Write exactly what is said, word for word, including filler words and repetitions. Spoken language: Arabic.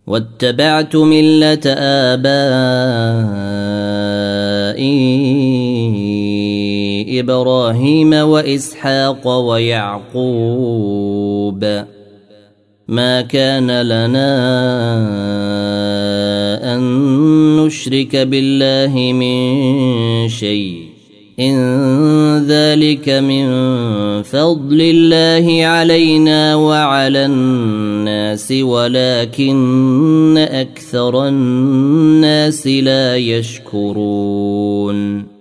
واتبعت ملة آبائي إبراهيم وإسحاق ويعقوب ما كان لنا أن نشرك بالله من شيء إن ذلك من فضل الله علينا وعلى الناس ولكن أكثر الناس لا يشكرون.